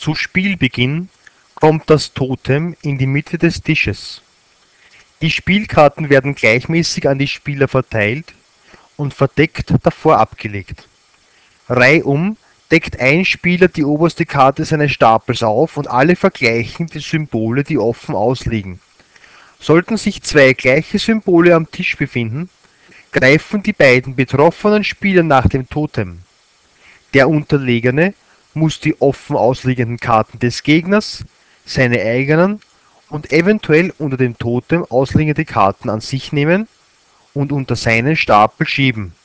Zu Spielbeginn kommt das Totem in die Mitte des Tisches. Die Spielkarten werden gleichmäßig an die Spieler verteilt und verdeckt davor abgelegt. Reihum deckt ein Spieler die oberste Karte seines Stapels auf und alle vergleichen die Symbole, die offen ausliegen. Sollten sich zwei gleiche Symbole am Tisch befinden, greifen die beiden betroffenen Spieler nach dem Totem. Der Unterlegene muss die offen ausliegenden Karten des Gegners, seine eigenen und eventuell unter dem Totem ausliegende Karten an sich nehmen und unter seinen Stapel schieben